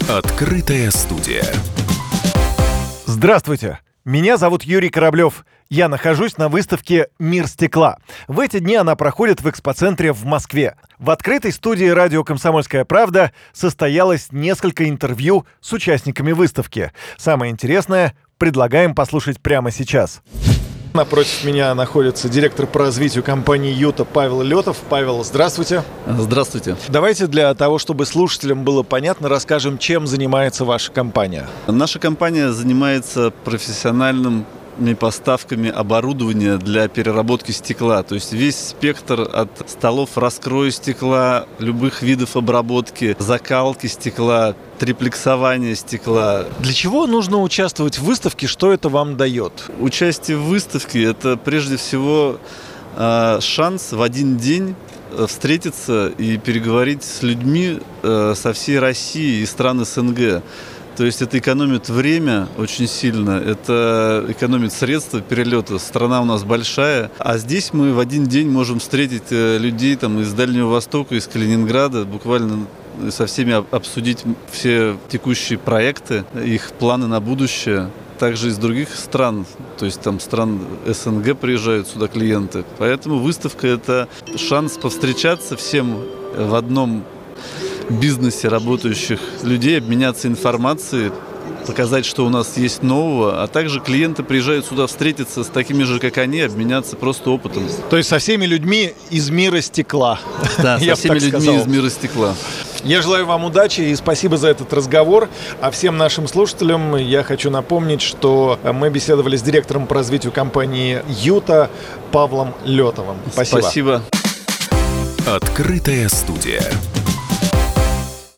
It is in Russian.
Открытая студия. Здравствуйте! Меня зовут Юрий Кораблев. Я нахожусь на выставке «Мир стекла». В эти дни она проходит в экспоцентре в Москве. В открытой студии радио «Комсомольская правда» состоялось несколько интервью с участниками выставки. Самое интересное предлагаем послушать прямо сейчас. Напротив меня находится директор по развитию компании «Юта» Павел Летов. Павел, здравствуйте. Здравствуйте. Давайте для того, чтобы слушателям было понятно, расскажем, чем занимается ваша компания. Наша компания занимается профессиональными поставками оборудования для переработки стекла. То есть весь спектр от столов раскроя стекла, любых видов обработки, закалки стекла, триплексования стекла. Для чего нужно участвовать в выставке? Что это вам дает? Участие в выставке – это прежде всего шанс в один день встретиться и переговорить с людьми со всей России и стран СНГ. То есть это экономит время очень сильно, это экономит средства перелета. Страна у нас большая, а здесь мы в один день можем встретить людей из Дальнего Востока, из Калининграда, буквально со всеми обсудить все текущие проекты, их планы на будущее. Также из других стран, то есть стран СНГ приезжают сюда клиенты. Поэтому выставка – это шанс повстречаться всем в одном бизнесе работающих людей, обменяться информацией, показать, что у нас есть нового, а также клиенты приезжают сюда встретиться с такими же, как они, обменяться просто опытом. То есть со всеми людьми из мира стекла. Да, со всеми людьми из мира стекла. Я желаю вам удачи и спасибо за этот разговор. А всем нашим слушателям я хочу напомнить, что мы беседовали с директором по развитию компании «Юта» Павлом Летовым. Спасибо. Спасибо. Открытая студия.